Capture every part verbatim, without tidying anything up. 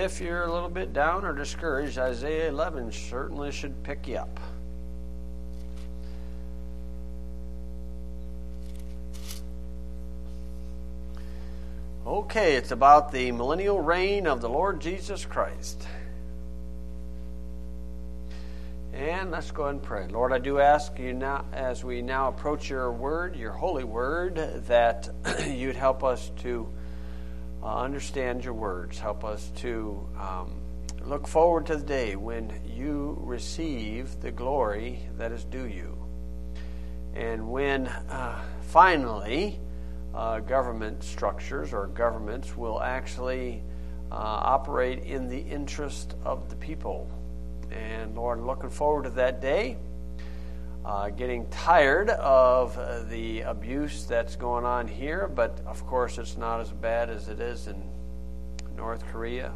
if you're a little bit down or discouraged, Isaiah eleven certainly should pick you up. Okay, it's about the millennial reign of the Lord Jesus Christ. And let's go ahead and pray. Lord, I do ask you now, as we now approach your word, your holy word, that you'd help us to uh, understand your words. Help us to um, look forward to the day when you receive the glory that is due you. And when uh, finally uh, government structures or governments will actually uh, operate in the interest of the people. And Lord, looking forward to that day, uh, getting tired of uh, the abuse that's going on here, but of course it's not as bad as it is in North Korea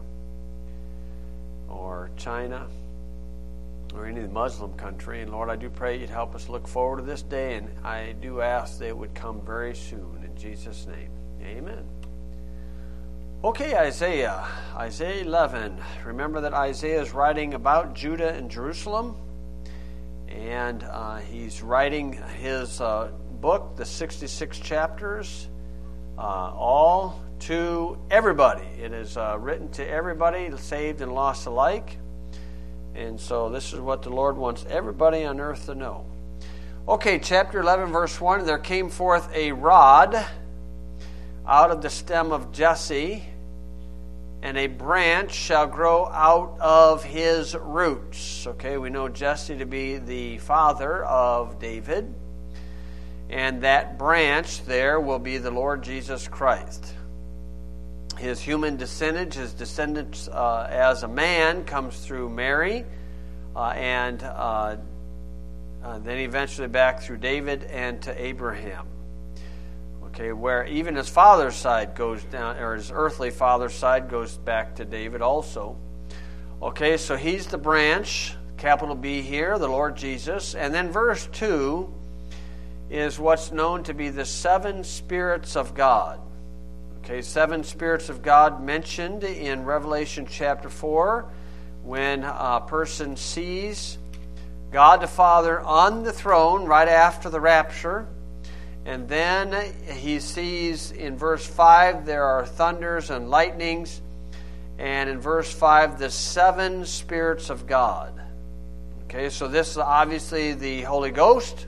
or China or any Muslim country. And Lord, I do pray you'd help us look forward to this day, and I do ask that it would come very soon. In Jesus' name, amen. Okay, Isaiah, Isaiah eleven. Remember that Isaiah is writing about Judah and Jerusalem, and uh, he's writing his uh, book, the sixty-six chapters, uh, all to everybody. It is uh, written to everybody, saved and lost alike, and so this is what the Lord wants everybody on earth to know. Okay, chapter eleven, verse one, there came forth a rod out of the stem of Jesse, and a branch shall grow out of his roots. Okay, we know Jesse to be the father of David. And that branch there will be the Lord Jesus Christ. His human descendant, his descendants uh, as a man comes through Mary. Uh, and uh, uh, then eventually back through David and to Abraham. Okay, where even his father's side goes down, or his earthly father's side goes back to David also. Okay, so he's the branch, capital B here, the Lord Jesus. And then verse two is what's known to be the seven spirits of God. Okay, seven spirits of God mentioned in Revelation chapter four, when a person sees God the Father on the throne right after the rapture. And then he sees in verse five there are thunders and lightnings. And in verse five, the seven spirits of God. Okay, so this is obviously the Holy Ghost.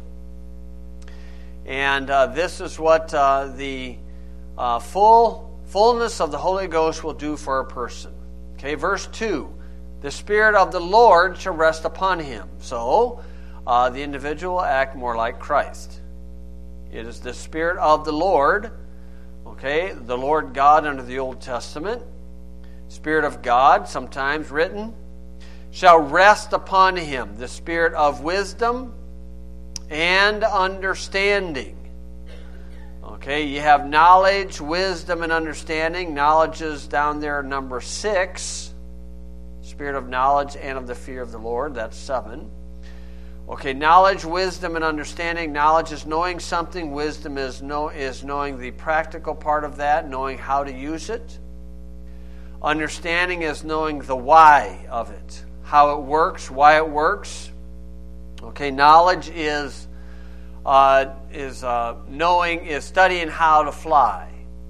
And uh, this is what uh, the uh, full fullness of the Holy Ghost will do for a person. Okay, verse two, the Spirit of the Lord shall rest upon him. So uh, the individual will act more like Christ. It is the Spirit of the Lord, okay, the Lord God under the Old Testament, Spirit of God, sometimes written, shall rest upon him, the Spirit of wisdom and understanding. Okay, you have knowledge, wisdom, and understanding. Knowledge is down there, number six, Spirit of knowledge and of the fear of the Lord, that's seven. Okay, knowledge, wisdom, and understanding. Knowledge is knowing something. Wisdom is know is knowing the practical part of that, knowing how to use it. Understanding is knowing the why of it, how it works, why it works. Okay, knowledge is uh, is uh, knowing, is studying how to fly.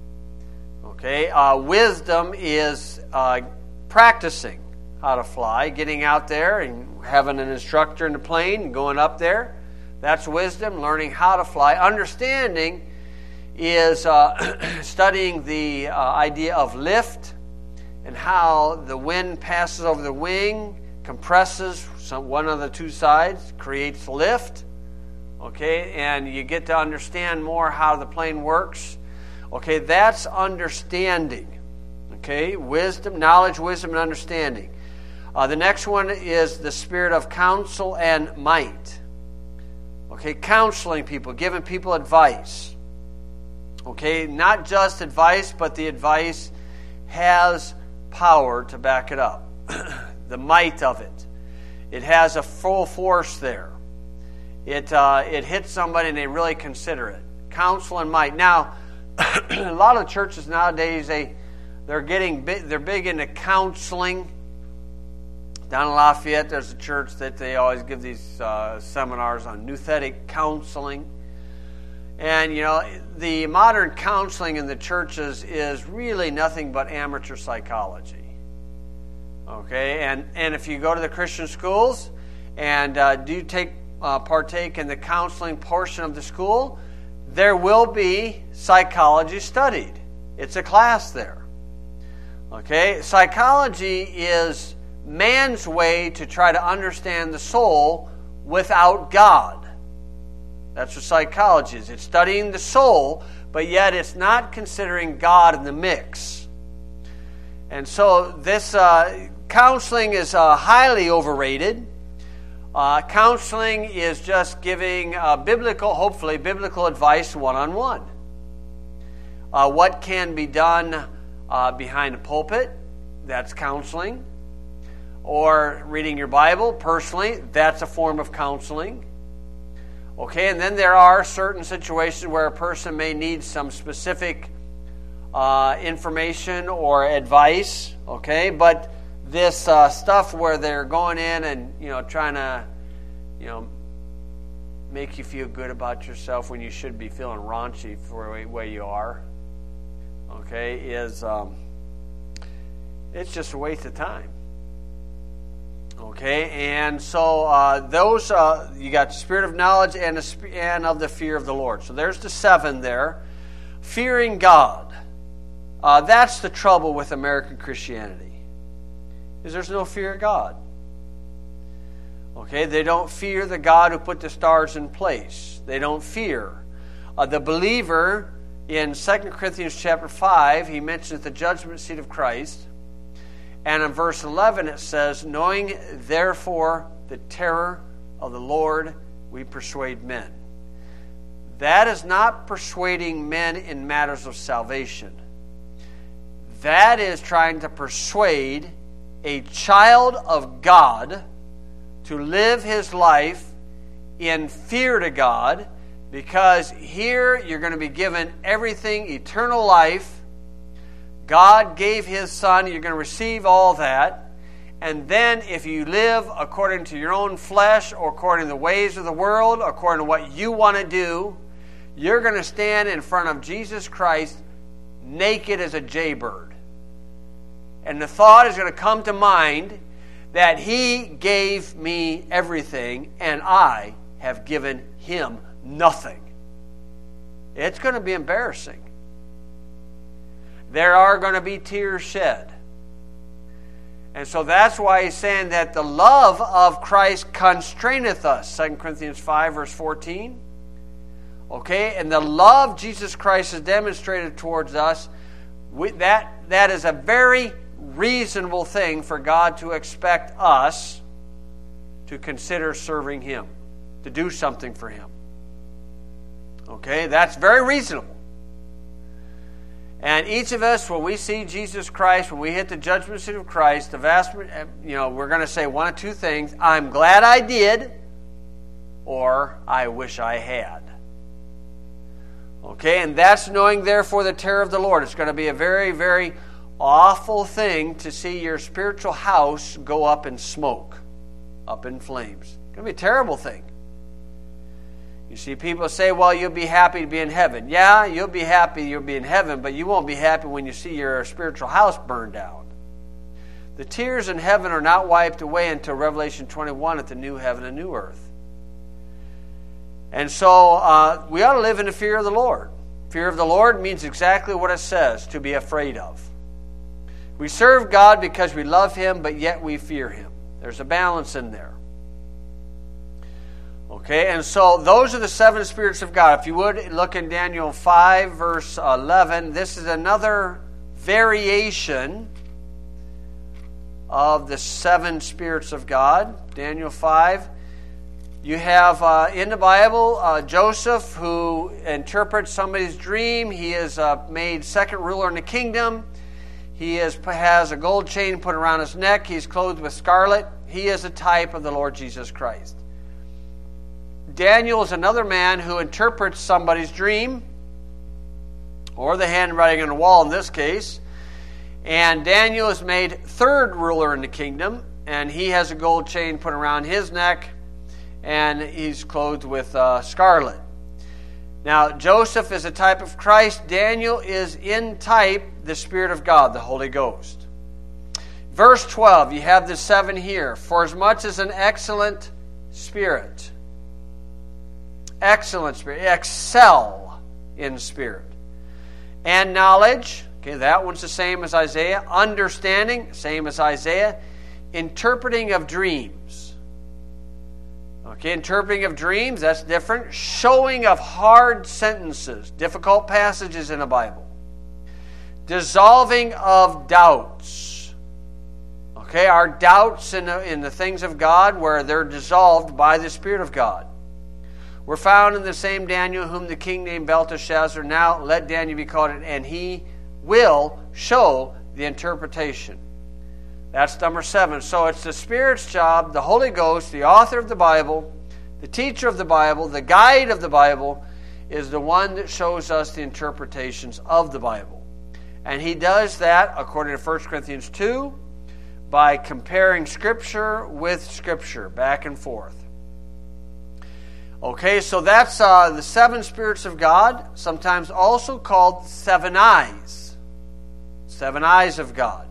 Okay, uh, wisdom is uh, practicing how to fly, getting out there and having an instructor in the plane and going up there. That's wisdom, learning how to fly. Understanding is uh, studying the uh, idea of lift and how the wind passes over the wing, compresses some, one of the two sides, creates lift. Okay, and you get to understand more how the plane works. Okay, that's understanding. Okay, wisdom, knowledge, wisdom, and understanding. Uh, the next one is the spirit of counsel and might. Okay, counseling people, giving people advice. Okay, not just advice, but the advice has power to back it up. The might of it. It has a full force there. It uh, it hits somebody and they really consider it. Counsel and might. Now, a lot of churches nowadays, they They're getting big, they're big into counseling. Down in Lafayette, there's a church that they always give these uh, seminars on nouthetic counseling. And, you know, the modern counseling in the churches is really nothing but amateur psychology. Okay? And, and if you go to the Christian schools and uh, do take uh, partake in the counseling portion of the school, there will be psychology studied. It's a class there. Okay? Psychology is man's way to try to understand the soul without God. That's what psychology is. It's studying the soul, but yet it's not considering God in the mix. And so this uh, counseling is uh, highly overrated. Uh, counseling is just giving uh, biblical, hopefully biblical advice one-on-one. Uh, what can be done uh, behind a pulpit, that's counseling. Or reading your Bible personally, that's a form of counseling. Okay, and then there are certain situations where a person may need some specific uh, information or advice. Okay, but this uh, stuff where they're going in and you know trying to you know make you feel good about yourself when you should be feeling raunchy for the way you are. Okay, is um, it's just a waste of time. Okay, and so uh, those, uh, you got the spirit of knowledge and, the, and of the fear of the Lord. So there's the seven there. Fearing God. Uh, that's the trouble with American Christianity, is there's no fear of God. Okay, they don't fear the God who put the stars in place. They don't fear. Uh, the believer in Second Corinthians chapter five, he mentions the judgment seat of Christ. And in verse eleven it says, knowing therefore the terror of the Lord, we persuade men. That is not persuading men in matters of salvation. That is trying to persuade a child of God to live his life in fear to God, because here you're going to be given everything, eternal life. God gave His Son. You're going to receive all that. And then if you live according to your own flesh or according to the ways of the world, according to what you want to do, you're going to stand in front of Jesus Christ naked as a jaybird. And the thought is going to come to mind that He gave me everything and I have given Him nothing. It's going to be embarrassing. There are going to be tears shed. And so that's why he's saying that the love of Christ constraineth us. Second Corinthians five, verse fourteen. Okay, and the love Jesus Christ has demonstrated towards us, we, that, that is a very reasonable thing for God to expect us to consider serving Him, to do something for Him. Okay, that's very reasonable. And each of us, when we see Jesus Christ, when we hit the judgment seat of Christ, the vast, you know, we're going to say one of two things: I'm glad I did, or I wish I had. Okay, and that's knowing therefore the terror of the Lord. It's going to be a very, very awful thing to see your spiritual house go up in smoke, up in flames. It's going to be a terrible thing. You see people say, well, you'll be happy to be in heaven. Yeah, you'll be happy you'll be in heaven, but you won't be happy when you see your spiritual house burned down. The tears in heaven are not wiped away until Revelation twenty-one at the new heaven and new earth. And so uh, we ought to live in the fear of the Lord. Fear of the Lord means exactly what it says, to be afraid of. We serve God because we love Him, but yet we fear Him. There's a balance in there. Okay, and so those are the seven spirits of God. If you would, look in Daniel five, verse eleven. This is another variation of the seven spirits of God. Daniel five. You have uh, in the Bible uh, Joseph, who interprets somebody's dream. He is uh, made second ruler in the kingdom. He is, has a gold chain put around his neck. He's clothed with scarlet. He is a type of the Lord Jesus Christ. Daniel is another man who interprets somebody's dream, or the handwriting on the wall in this case, And Daniel is made third ruler in the kingdom, and he has a gold chain put around his neck, and he's clothed with uh, scarlet. Now, Joseph is a type of Christ. Daniel is in type the Spirit of God, the Holy Ghost. Verse twelve, you have the seven here. For as much as an excellent spirit, excellent spirit, excel in spirit, and knowledge. Okay, that one's the same as Isaiah. Understanding, same as Isaiah. Interpreting of dreams. Okay, interpreting of dreams, that's different. Showing of hard sentences, difficult passages in the Bible. Dissolving of doubts. Okay, our doubts in the, in the things of God, where they're dissolved by the Spirit of God. We're found in the same Daniel whom the king named Belteshazzar. Now let Daniel be called, and he will show the interpretation. That's number seven. So it's the Spirit's job, the Holy Ghost, the author of the Bible, the teacher of the Bible, the guide of the Bible, is the one that shows us the interpretations of the Bible. And he does that, according to First Corinthians two, by comparing Scripture with Scripture, back and forth. Okay, so that's uh, the seven spirits of God, sometimes also called seven eyes. Seven eyes of God.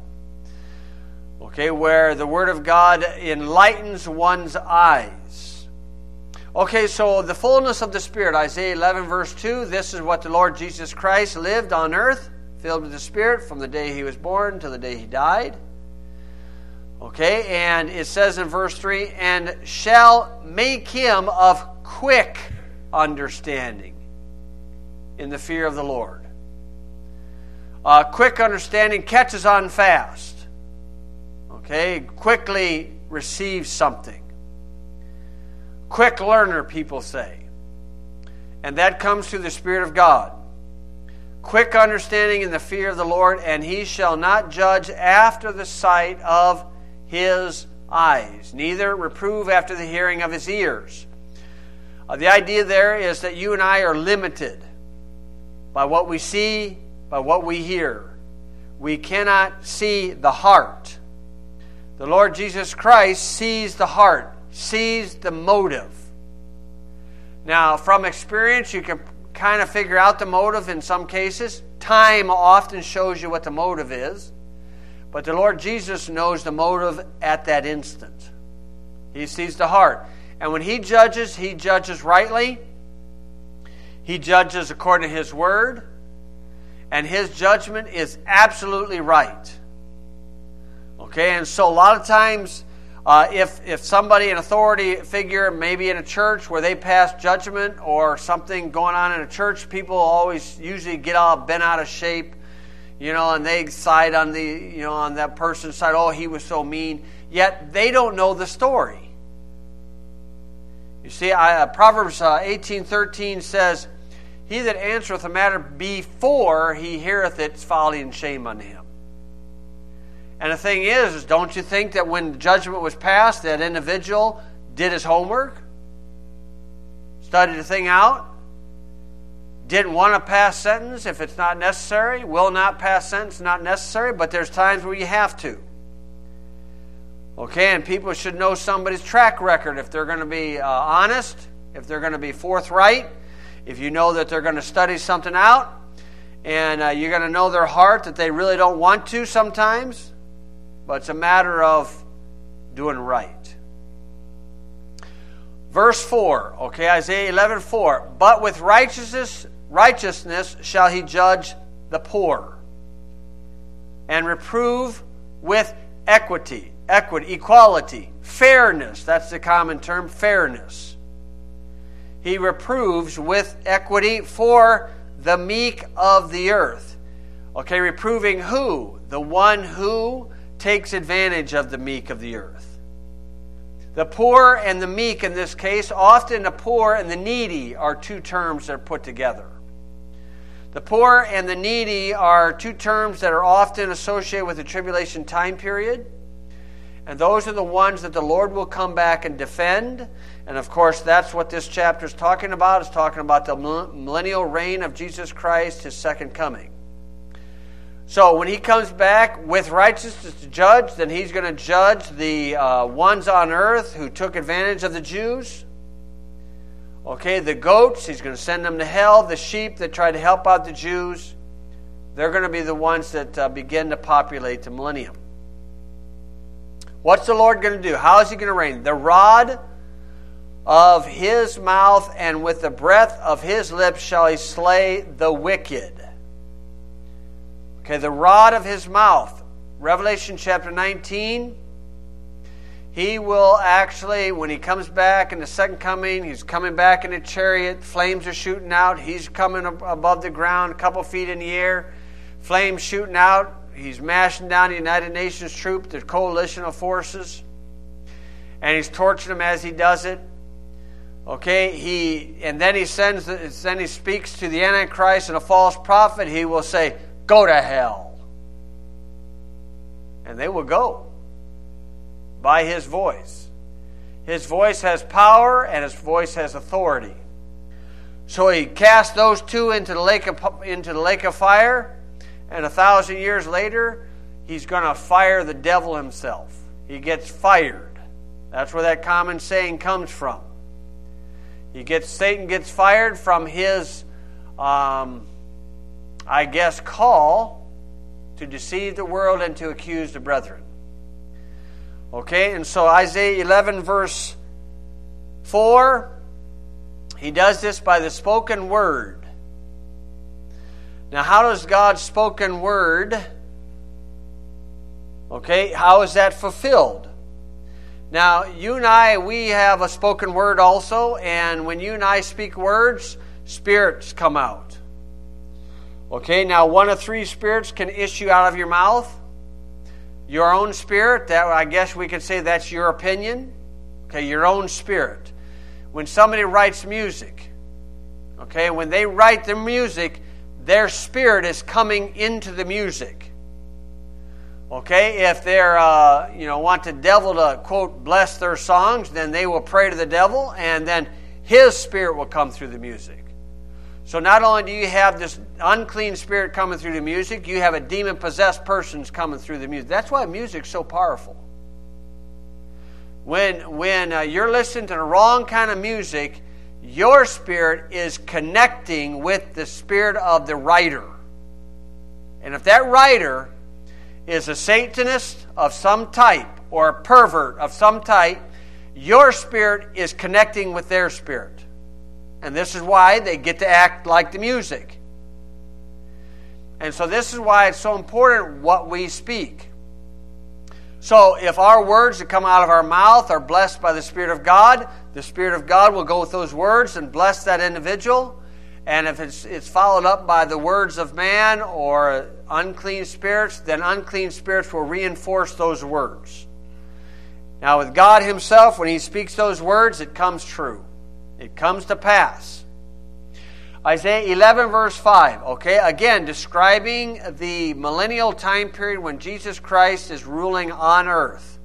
Okay, where the Word of God enlightens one's eyes. Okay, so the fullness of the Spirit, Isaiah eleven verse two, this is what the Lord Jesus Christ lived on earth, filled with the Spirit from the day He was born to the day He died. Okay, and it says in verse three, and shall make him of quick understanding in the fear of the Lord. Uh, quick understanding catches on fast. Okay, quickly receives something. Quick learner, people say. And that comes through the Spirit of God. Quick understanding in the fear of the Lord, and he shall not judge after the sight of his eyes, neither reprove after the hearing of his ears. Uh, the idea there is that you and I are limited by what we see, by what we hear. We cannot see the heart. The Lord Jesus Christ sees the heart, sees the motive. Now, from experience, you can kind of figure out the motive in some cases. Time often shows you what the motive is. But the Lord Jesus knows the motive at that instant. He sees the heart. And when He judges, He judges rightly. He judges according to His Word. And His judgment is absolutely right. Okay, and so a lot of times, uh, if if somebody, an authority figure, maybe in a church where they pass judgment or something going on in a church, people always usually get all bent out of shape, you know, and they side on the, you know, on that person's side. Oh, he was so mean. Yet they don't know the story. You see, I, uh, Proverbs uh, eighteen thirteen says, "He that answereth a matter before he heareth it is folly and shame unto him." And the thing is, is, don't you think that when judgment was passed, that individual did his homework, studied the thing out, didn't want to pass sentence if it's not necessary, will not pass sentence not necessary, but there's times where you have to. Okay, and people should know somebody's track record if they're going to be uh, honest, if they're going to be forthright, if you know that they're going to study something out, and uh, you're going to know their heart that they really don't want to sometimes. But it's a matter of doing right. Verse four, okay, Isaiah eleven four. But with righteousness, righteousness shall he judge the poor, and reprove with equity, equity, equality, fairness. That's the common term, fairness. He reproves with equity for the meek of the earth. Okay, reproving who? The one who takes advantage of the meek of the earth. The poor and the meek in this case, often the poor and the needy are two terms that are put together. The poor and the needy are two terms that are often associated with the tribulation time period. And those are the ones that the Lord will come back and defend. And of course, that's what this chapter is talking about. It's talking about the millennial reign of Jesus Christ, His second coming. So when he comes back with righteousness to judge, then he's going to judge the uh, ones on earth who took advantage of the Jews. Okay, the goats, he's going to send them to hell. The sheep that tried to help out the Jews, they're going to be the ones that uh, begin to populate the millennium. What's the Lord going to do? How is he going to reign? The rod of his mouth and with the breath of his lips shall he slay the wicked. Okay, the rod of his mouth. Revelation chapter nineteen. He will actually, when he comes back in the second coming, he's coming back in a chariot. Flames are shooting out. He's coming above the ground, a couple feet in the air. Flames shooting out. He's mashing down the United Nations troops, the coalition of forces. And he's torturing them as he does it. Okay, he and then he sends, then he speaks to the Antichrist and a false prophet. He will say, "Go to hell," and they will go by his voice. His voice has power and his voice has authority. So he casts those two into the lake of into the lake of fire, and a thousand years later, he's going to fire the devil himself. He gets fired. That's where that common saying comes from. He gets Satan gets fired from his, um, I guess, call to deceive the world and to accuse the brethren. Okay, and so Isaiah eleven verse four, he does this by the spoken word. Now, how does God's spoken word, okay, how is that fulfilled? Now, you and I, we have a spoken word also, and when you and I speak words, spirits come out. Okay, now one of three spirits can issue out of your mouth. Your own spirit, that I guess we could say that's your opinion. Okay, your own spirit. When somebody writes music, okay, when they write the music, their spirit is coming into the music. Okay, if they're, uh, you know, want the devil to, quote, bless their songs, then they will pray to the devil, and then his spirit will come through the music. So not only do you have this unclean spirit coming through the music, you have a demon-possessed person coming through the music. That's why music's so powerful. When, when uh, you're listening to the wrong kind of music, your spirit is connecting with the spirit of the writer. And if that writer is a Satanist of some type or a pervert of some type, your spirit is connecting with their spirit. And this is why they get to act like the music. And so this is why it's so important what we speak. So if our words that come out of our mouth are blessed by the Spirit of God, the Spirit of God will go with those words and bless that individual. And if it's, it's followed up by the words of man or unclean spirits, then unclean spirits will reinforce those words. Now with God himself, when he speaks those words, it comes true. It comes to pass. Isaiah eleven verse five, okay, again, describing the millennial time period when Jesus Christ is ruling on earth.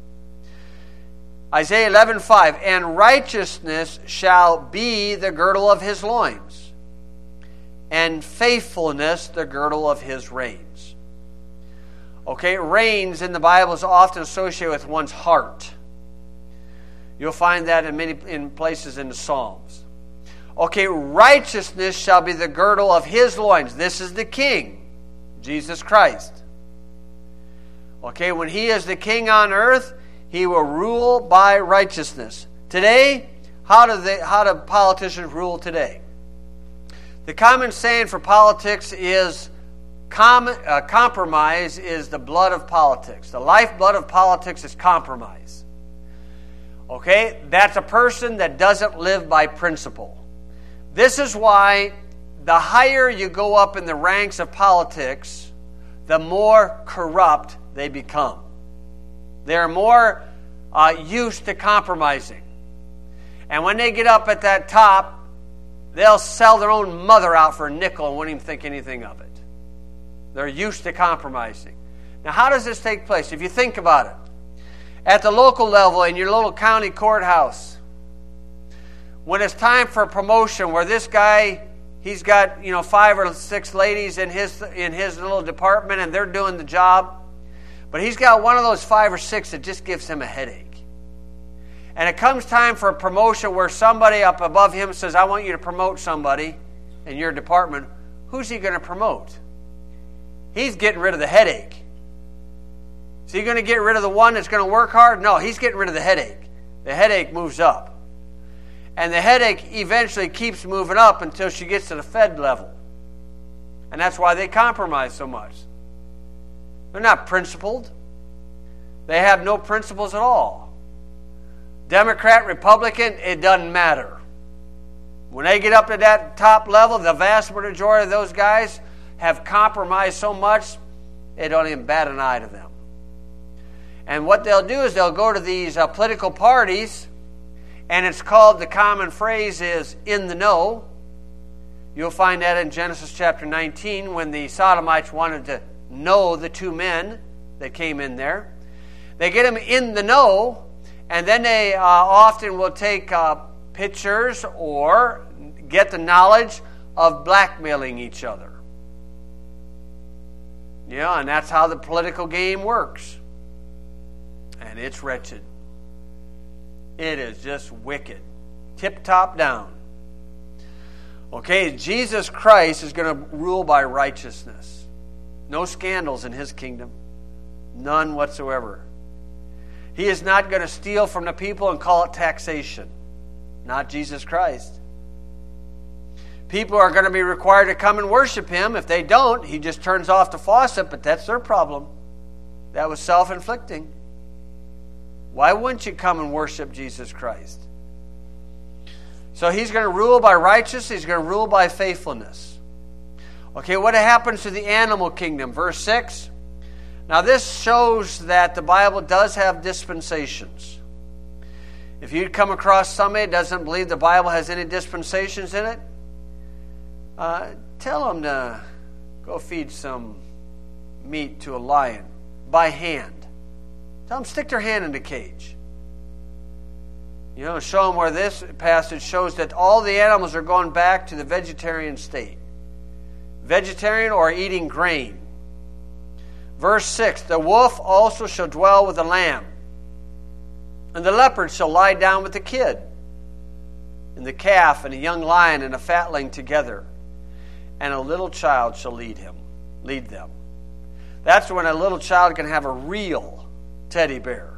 Isaiah eleven five, and righteousness shall be the girdle of his loins, and faithfulness the girdle of his reins. Okay, reins in the Bible is often associated with one's heart. You'll find that in many in places in the Psalms. Okay, righteousness shall be the girdle of his loins. This is the King, Jesus Christ. Okay, when he is the King on earth, he will rule by righteousness. Today, how do they, how do politicians rule today? The common saying for politics is com, uh, compromise is the blood of politics. The lifeblood of politics is compromise. Okay, that's a person that doesn't live by principle. This is why the higher you go up in the ranks of politics, the more corrupt they become. They're more uh, used to compromising. And when they get up at that top, they'll sell their own mother out for a nickel and won't even think anything of it. They're used to compromising. Now, how does this take place? If you think about it, at the local level in your little county courthouse, when it's time for a promotion where this guy he's got, you know, five or six ladies in his in his little department, and they're doing the job. But he's got one of those five or six that just gives him a headache. And it comes time for a promotion where somebody up above him says, I want you to promote somebody in your department. Who's he going to promote? He's getting rid of the headache. Is he going to get rid of the one that's going to work hard? No, he's getting rid of the headache. The headache moves up. And the headache eventually keeps moving up until she gets to the Fed level. And that's why they compromise so much. They're not principled. They have no principles at all. Democrat, Republican, it doesn't matter. When they get up to that top level, the vast majority of those guys have compromised so much, it don't even bat an eye to them. And what they'll do is they'll go to these uh, political parties, and it's called, the common phrase is, in the know. You'll find that in Genesis chapter nineteen, when the Sodomites wanted to know the two men that came in there. They get them in the know, and then they uh, often will take uh, pictures or get the knowledge of blackmailing each other. Yeah, and that's how the political game works. And it's wretched. It is just wicked. Tip-top down. Okay, Jesus Christ is going to rule by righteousness. No scandals in his kingdom. None whatsoever. He is not going to steal from the people and call it taxation. Not Jesus Christ. People are going to be required to come and worship him. If they don't, he just turns off the faucet, but that's their problem. That was self-inflicting. Why wouldn't you come and worship Jesus Christ? So he's going to rule by righteousness. He's going to rule by faithfulness. Okay, what happens to the animal kingdom? Verse six. Now this shows that the Bible does have dispensations. If you come across somebody that doesn't believe the Bible has any dispensations in it, uh, tell them to go feed some meat to a lion by hand. Tell them to stick their hand in the cage. You know, show them where this passage shows that all the animals are going back to the vegetarian state. Vegetarian or eating grain. Verse six, the wolf also shall dwell with the lamb, and the leopard shall lie down with the kid, and the calf and a young lion and a fatling together, and a little child shall lead him, lead them. That's when a little child can have a real teddy bear.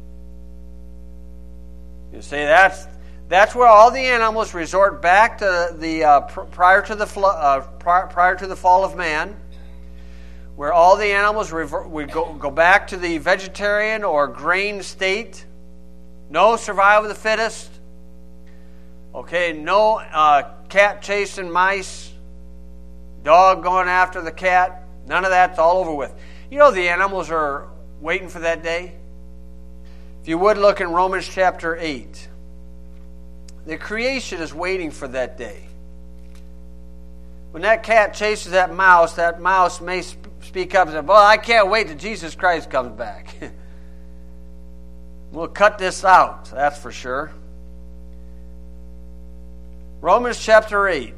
You see, that's that's where all the animals resort back to the uh, pr- prior to the flo- uh, prior, prior to the fall of man. Where all the animals revert, we go, go back to the vegetarian or grain state. No survival of the fittest. Okay, no uh, cat chasing mice. Dog going after the cat. None of that's all over with. You know the animals are waiting for that day. If you would look in Romans chapter eight. The creation is waiting for that day. When that cat chases that mouse, that mouse may sp- speak up and say, well, I can't wait till Jesus Christ comes back. We'll cut this out, that's for sure. Romans chapter eight.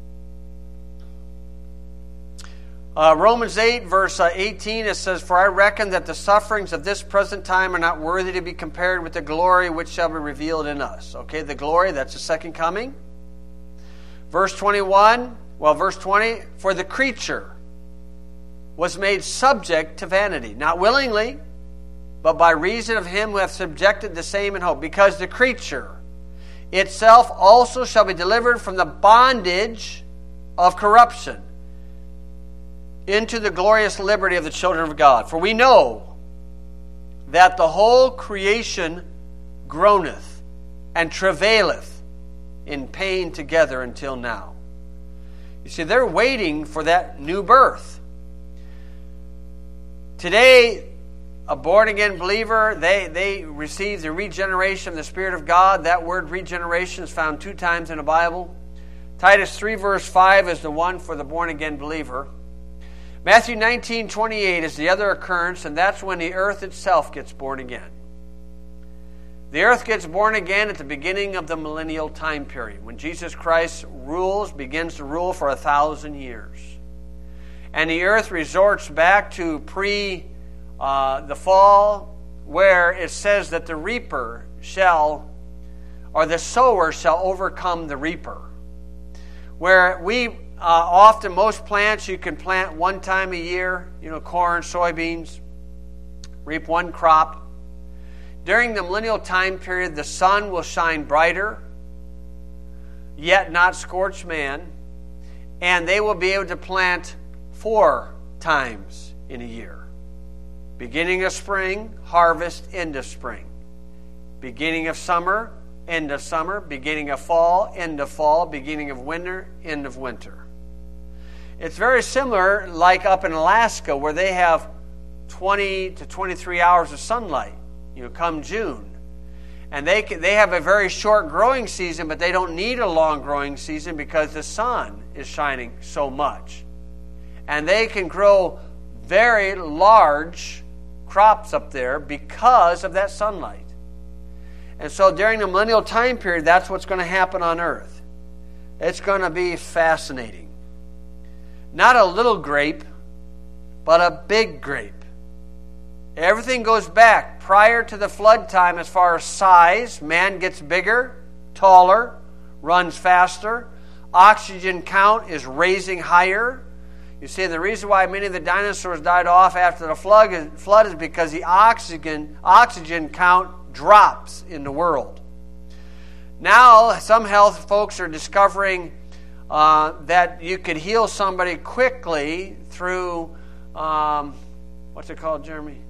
Uh, Romans eight, verse uh, eighteen, it says, for I reckon that the sufferings of this present time are not worthy to be compared with the glory which shall be revealed in us. Okay, the glory, that's the second coming. Verse twenty-one, well, verse twenty, for the creature was made subject to vanity, not willingly, but by reason of him who hath subjected the same in hope. Because the creature itself also shall be delivered from the bondage of corruption into the glorious liberty of the children of God. For we know that the whole creation groaneth and travaileth in pain together until now. You see, they're waiting for that new birth. Today, a born-again believer, they, they receive the regeneration of the Spirit of God. That word regeneration is found two times in the Bible. Titus three, verse five is the one for the born-again believer. Matthew nineteen, twenty-eight is the other occurrence, and that's when the earth itself gets born again. The earth gets born again at the beginning of the millennial time period, when Jesus Christ rules, begins to rule for a thousand years. And the earth resorts back to pre uh, the fall, where it says that the reaper shall, or the sower shall overcome the reaper. Where we uh, often, most plants you can plant one time a year, you know, corn, soybeans, reap one crop. During the millennial time period, the sun will shine brighter, yet not scorch man, and they will be able to plant four times in a year. Beginning of spring, harvest, end of spring. Beginning of summer, end of summer. Beginning of fall, end of fall. Beginning of winter, end of winter. It's very similar like up in Alaska, where they have twenty to twenty-three hours of sunlight, you know, come June. And they can, they have a very short growing season, but they don't need a long growing season because the sun is shining so much. And they can grow very large crops up there because of that sunlight. And so during the millennial time period, that's what's going to happen on earth. It's going to be fascinating. Not a little grape, but a big grape. Everything goes back prior to the flood time as far as size. Man gets bigger, taller, runs faster. Oxygen count is raising higher. You see, the reason why many of the dinosaurs died off after the flood is, flood is because the oxygen, oxygen count drops in the world. Now, some health folks are discovering uh, that you could heal somebody quickly through, um, what's it called, Jeremy?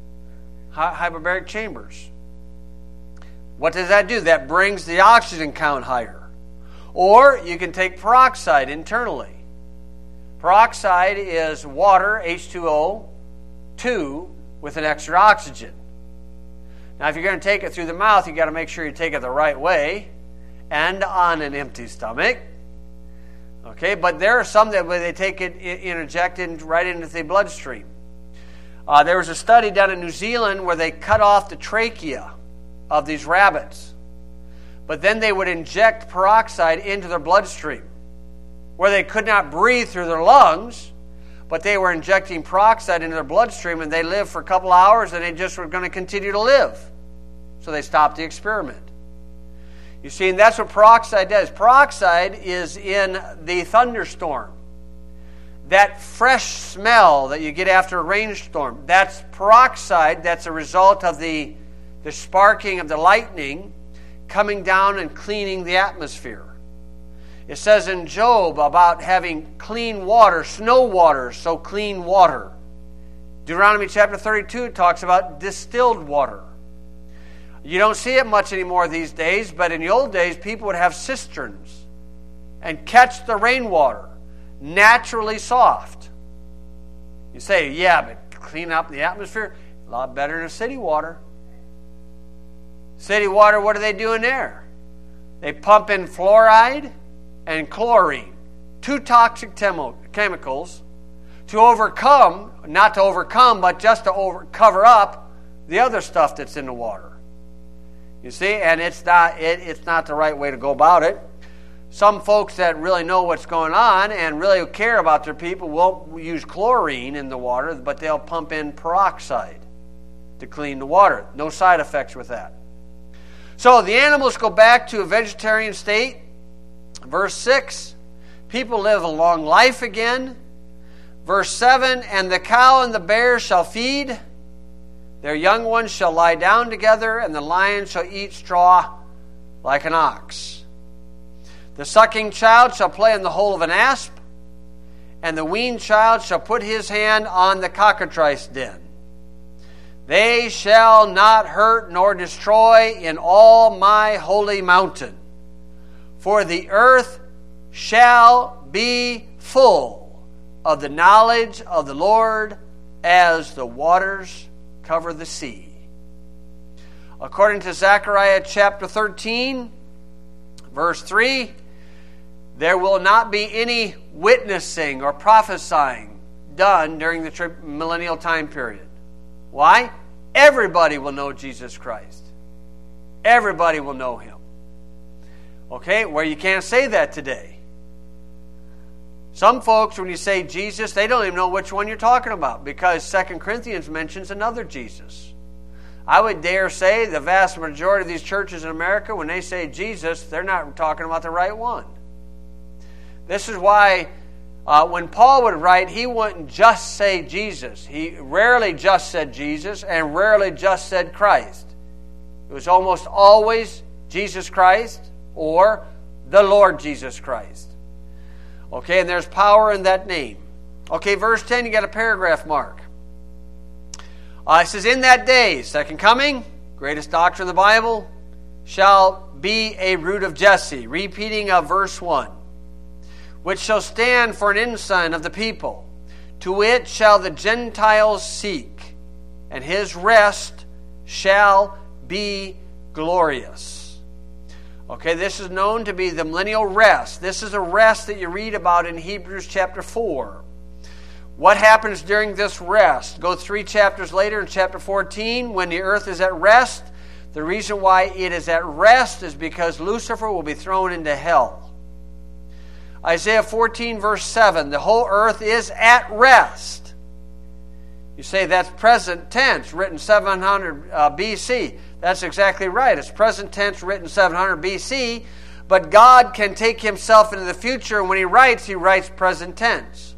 Hy- hyperbaric chambers. What does that do? That brings the oxygen count higher. Or you can take peroxide internally. Peroxide is water, H two O, two, with an extra oxygen. Now, if you're going to take it through the mouth, you've got to make sure you take it the right way and on an empty stomach. Okay, but there are some that where they take it injected right into the bloodstream. Uh, there was a study done in New Zealand where they cut off the trachea of these rabbits. But then they would inject peroxide into their bloodstream, where they could not breathe through their lungs, but they were injecting peroxide into their bloodstream, and they lived for a couple hours, and they just were going to continue to live. So they stopped the experiment. You see, and that's what peroxide does. Peroxide is in the thunderstorm. That fresh smell that you get after a rainstorm, that's peroxide. That's a result of the, the sparking of the lightning coming down and cleaning the atmosphere. It says in Job about having clean water, snow water, so clean water. Deuteronomy chapter thirty-two talks about distilled water. You don't see it much anymore these days, but in the old days, people would have cisterns and catch the rainwater, naturally soft. You say, yeah, but clean up the atmosphere, a lot better than city water. City water, what are they doing there? They pump in fluoride and chlorine, two toxic temo- chemicals, to overcome, not to overcome, but just to over, cover up the other stuff that's in the water. You see, and it's not it, it's not the right way to go about it. Some folks that really know what's going on and really care about their people won't use chlorine in the water, but they'll pump in peroxide to clean the water. No side effects with that. So the animals go back to a vegetarian state. Verse six, people live a long life again. Verse seven, and the cow and the bear shall feed. Their young ones shall lie down together, and the lion shall eat straw like an ox. The sucking child shall play in the hole of an asp, and the weaned child shall put his hand on the cockatrice den. They shall not hurt nor destroy in all my holy mountain, for the earth shall be full of the knowledge of the Lord as the waters cover the sea. According to Zechariah chapter thirteen, verse three, there will not be any witnessing or prophesying done during the tri- millennial time period. Why? Everybody will know Jesus Christ. Everybody will know him. Okay, where you can't say that today. Some folks, when you say Jesus, they don't even know which one you're talking about, because Second Corinthians mentions another Jesus. I would dare say the vast majority of these churches in America, when they say Jesus, they're not talking about the right one. This is why uh, when Paul would write, he wouldn't just say Jesus. He rarely just said Jesus and rarely just said Christ. It was almost always Jesus Christ or the Lord Jesus Christ. Okay, and there's power in that name. Okay, verse ten, you got a paragraph mark. Uh, it says, in that day, second coming, greatest doctrine of the Bible, shall be a root of Jesse, repeating of verse one, which shall stand for an ensign of the people. To it shall the Gentiles seek, and his rest shall be glorious. Okay, this is known to be the millennial rest. This is a rest that you read about in Hebrews chapter four. What happens during this rest? Go three chapters later in chapter fourteen, when the earth is at rest. The reason why it is at rest is because Lucifer will be thrown into hell. Isaiah fourteen verse seven, the whole earth is at rest. You say that's present tense, written seven hundred uh, B C. That's exactly right. It's present tense, written seven hundred B C, but God can take himself into the future, and when he writes, he writes present tense.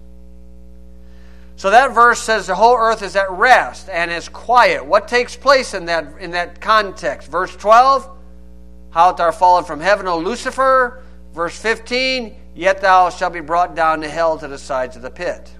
So that verse says the whole earth is at rest and is quiet. What takes place in that, in that context? Verse twelve, how art thou fallen from heaven, O Lucifer? Verse fifteen, yet thou shalt be brought down to hell, to the sides of the pit.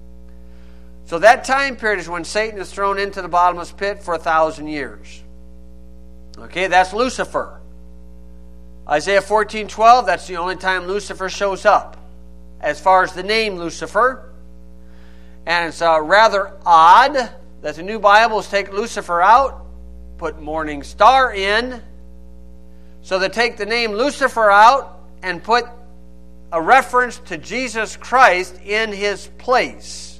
So that time period is when Satan is thrown into the bottomless pit for a thousand years. Okay, that's Lucifer. Isaiah fourteen twelve, that's the only time Lucifer shows up, as far as the name Lucifer. And it's uh, rather odd that the new Bibles take Lucifer out, put morning star in. So they take the name Lucifer out and put a reference to Jesus Christ in his place,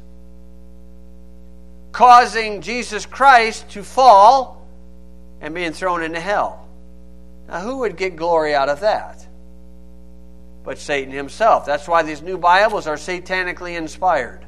causing Jesus Christ to fall and being thrown into hell. Now, who would get glory out of that? But Satan himself. That's why these new Bibles are satanically inspired.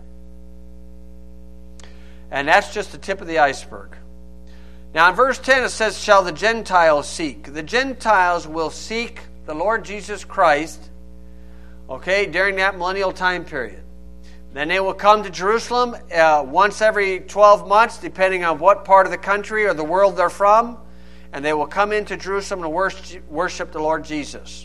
And that's just the tip of the iceberg. Now in verse ten it says, shall the Gentiles seek. The Gentiles will seek the Lord Jesus Christ, okay, during that millennial time period. Then they will come to Jerusalem uh, once every twelve months, depending on what part of the country or the world they're from. And they will come into Jerusalem to worship, worship the Lord Jesus.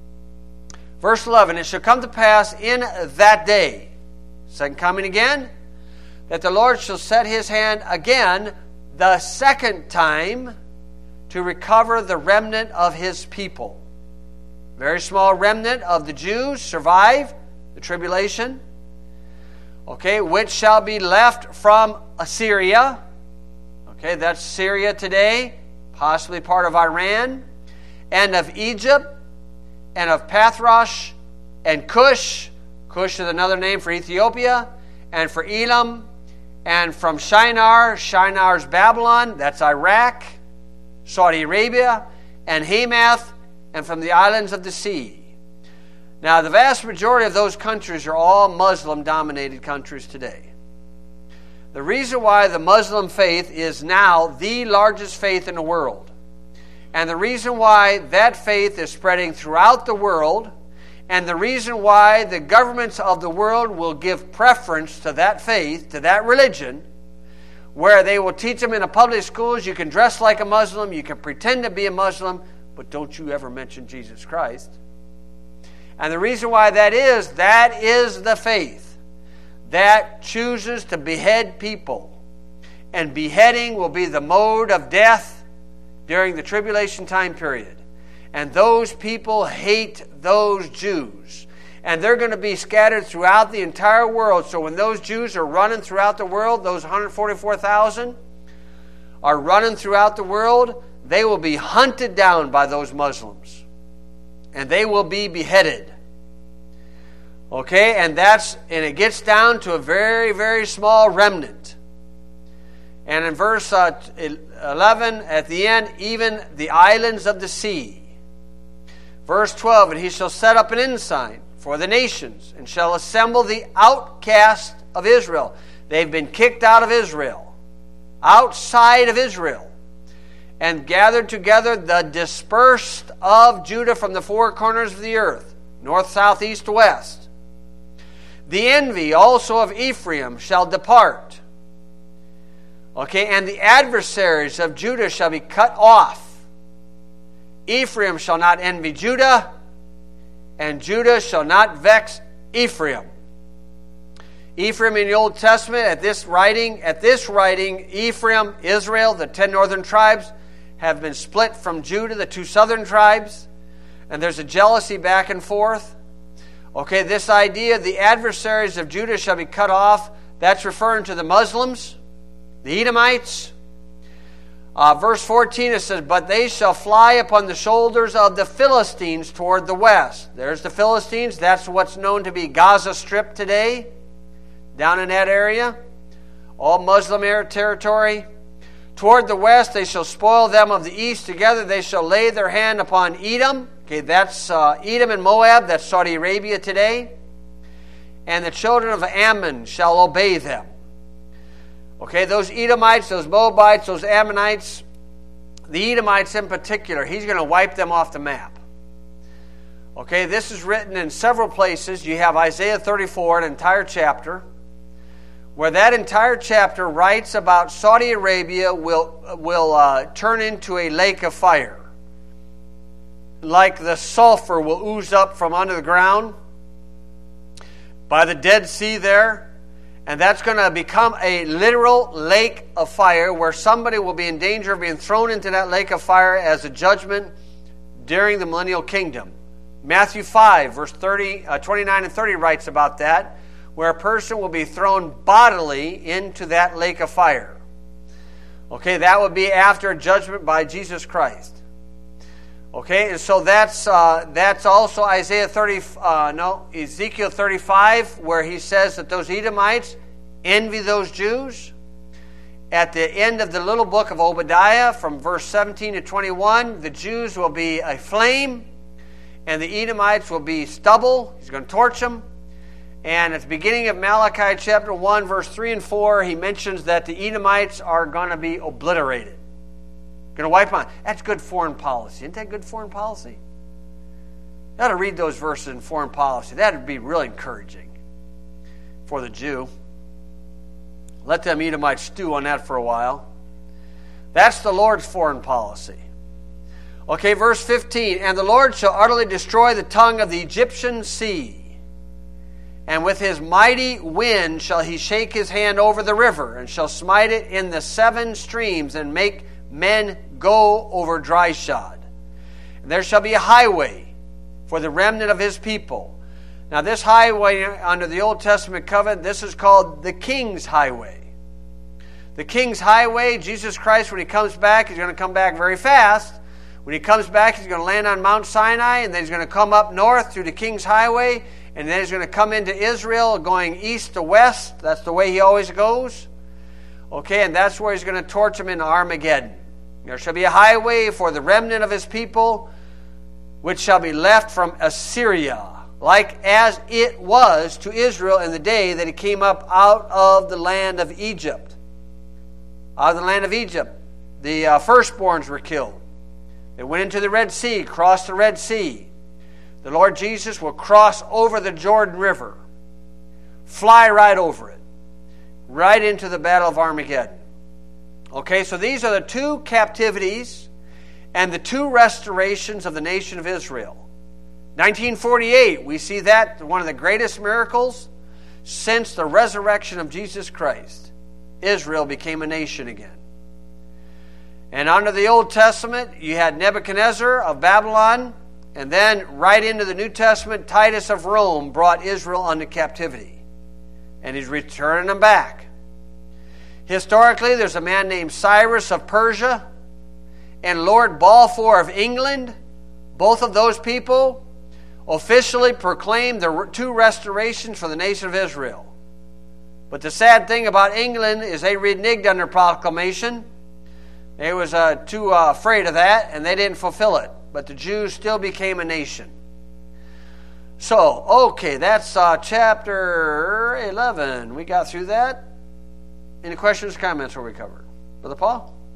Verse eleven, it shall come to pass in that day, second coming again, that the Lord shall set his hand again the second time to recover the remnant of his people. Very small remnant of the Jews survive the tribulation. Okay, which shall be left from Assyria. Okay, that's Syria today, possibly part of Iran, and of Egypt, and of Pathros, and Cush. Cush is another name for Ethiopia, and for Elam, and from Shinar. Shinar's Babylon, that's Iraq, Saudi Arabia, and Hamath, and from the islands of the sea. Now, the vast majority of those countries are all Muslim-dominated countries today. The reason why the Muslim faith is now the largest faith in the world, and the reason why that faith is spreading throughout the world, and the reason why the governments of the world will give preference to that faith, to that religion, where they will teach them in the public schools, you can dress like a Muslim, you can pretend to be a Muslim, but don't you ever mention Jesus Christ. And the reason why that is, that is the faith that chooses to behead people. And beheading will be the mode of death during the tribulation time period. And those people hate those Jews. And they're going to be scattered throughout the entire world. So when those Jews are running throughout the world, those one hundred forty-four thousand are running throughout the world, they will be hunted down by those Muslims. And they will be beheaded. Okay, and that's and it gets down to a very, very small remnant. And in verse uh, eleven, at the end, even the islands of the sea. Verse twelve, and he shall set up an ensign for the nations, and shall assemble the outcast of Israel. They've been kicked out of Israel, outside of Israel, and gathered together the dispersed of Judah from the four corners of the earth, north, south, east, west. The envy also of Ephraim shall depart. Okay, and the adversaries of Judah shall be cut off. Ephraim shall not envy Judah, and Judah shall not vex Ephraim. Ephraim in the Old Testament, at this writing, at this writing, Ephraim, Israel, the ten northern tribes, have been split from Judah, the two southern tribes, and there's a jealousy back and forth. Okay, this idea, the adversaries of Judah shall be cut off, that's referring to the Muslims, the Edomites. Uh, verse fourteen, it says, but they shall fly upon the shoulders of the Philistines toward the west. There's the Philistines. That's what's known to be Gaza Strip today, down in that area. All Muslim territory. Toward the west they shall spoil them of the east. Together they shall lay their hand upon Edom. Okay, that's uh, Edom and Moab. That's Saudi Arabia today. And the children of Ammon shall obey them. Okay, those Edomites, those Moabites, those Ammonites, the Edomites in particular, he's going to wipe them off the map. Okay, this is written in several places. You have Isaiah thirty-four, an entire chapter, where that entire chapter writes about Saudi Arabia will, will uh, turn into a lake of fire. Like the sulfur will ooze up from under the ground by the Dead Sea there. And that's going to become a literal lake of fire where somebody will be in danger of being thrown into that lake of fire as a judgment during the millennial kingdom. Matthew five, verse thirty, uh, twenty-nine and thirty writes about that, where a person will be thrown bodily into that lake of fire. Okay, that would be after judgment by Jesus Christ. Okay, and so that's uh, that's also Isaiah thirty, uh, no, Ezekiel thirty-five, where he says that those Edomites envy those Jews. At the end of the little book of Obadiah, from verse seventeen to twenty-one, the Jews will be a flame, and the Edomites will be stubble. He's going to torch them. And at the beginning of Malachi chapter one, verse three and four, he mentions that the Edomites are going to be obliterated. Going to wipe on. That's good foreign policy. Isn't that good foreign policy? You ought to read those verses in foreign policy. That would be really encouraging for the Jew. Let them Edomites stew on that for a while. That's the Lord's foreign policy. Okay, verse fifteen. And the Lord shall utterly destroy the tongue of the Egyptian sea. And with his mighty wind shall he shake his hand over the river, and shall smite it in the seven streams, and make men go over dry shod. And there shall be a highway for the remnant of his people. Now this highway under the Old Testament covenant, this is called the King's Highway. The King's Highway, Jesus Christ, when he comes back, he's going to come back very fast. When he comes back, he's going to land on Mount Sinai, and then he's going to come up north through the King's Highway, and then he's going to come into Israel going east to west. That's the way he always goes. Okay, and that's where he's going to torch them in Armageddon. There shall be a highway for the remnant of his people, which shall be left from Assyria, like as it was to Israel in the day that he came up out of the land of Egypt. Out of the land of Egypt, the uh, firstborns were killed. They went into the Red Sea, crossed the Red Sea. The Lord Jesus will cross over the Jordan River, fly right over it, right into the Battle of Armageddon. Okay, so these are the two captivities and the two restorations of the nation of Israel. nineteen forty-eight, we see that one of the greatest miracles since the resurrection of Jesus Christ. Israel became a nation again. And under the Old Testament, you had Nebuchadnezzar of Babylon, and then right into the New Testament, Titus of Rome brought Israel into captivity. And he's returning them back. Historically, there's a man named Cyrus of Persia and Lord Balfour of England. Both of those people officially proclaimed the two restorations for the nation of Israel. But the sad thing about England is they reneged on their proclamation. They was uh, too uh, afraid of that, and they didn't fulfill it. But the Jews still became a nation. So, okay, that's uh, chapter eleven. We got through that. Any questions, comments were we covered? Brother Paul?